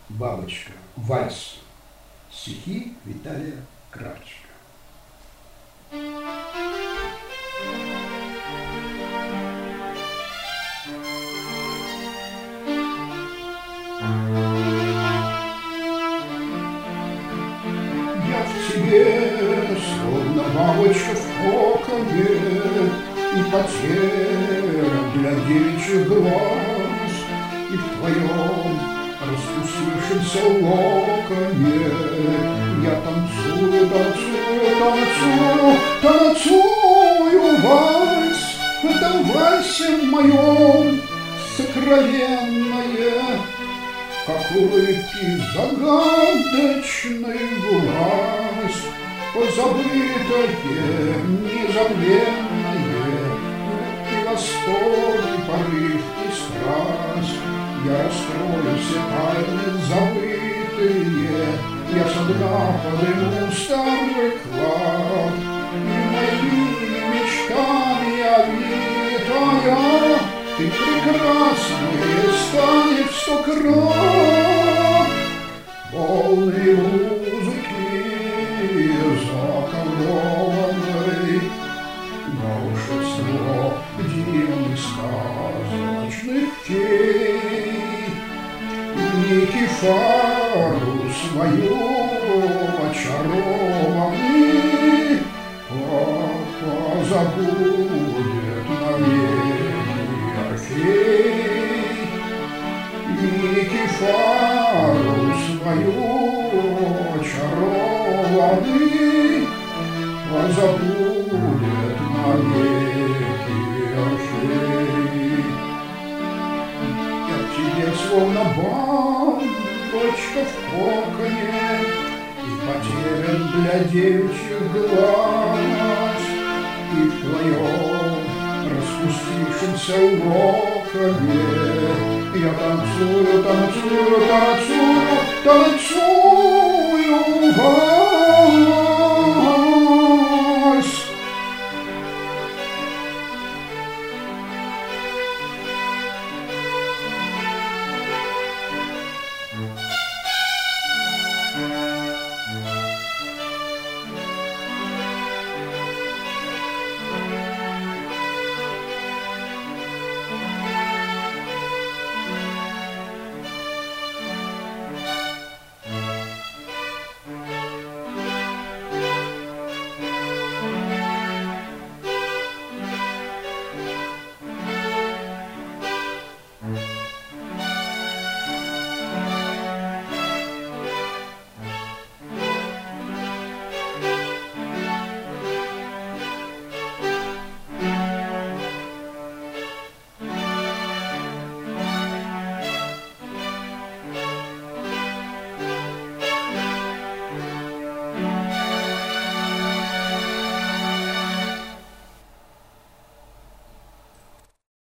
Бабочка. Вальс. Стихи Виталия Кравчика. Я в тебе, словно бабочка в коконе, и потерян для девичьих глаз, и в твоем распустившемся локоне я танцую, танцую, танцую, танцую вальс. В этом вальсе моем сокровенное, как улыбки загадочный глаз, позабытое, незабвенное, и восторг, и порыв, и страсть. Я раскрою все тайны забытые, я со дна подниму старый клад, и моими мечтами овитая ты прекраснее станешь 100 крат. Полный музыки заколдованной, волшебство дивных сказочных фей. Никифару свою очарованный позабудет навеки Орфей. Никифару свою очарованный позабудет навеки Орфей. Я в тебе словно бабочка в коконе, и потерян для девичьих глаз, и в твоем распустившемся локоне я танцую, танцую, танцую, танцую.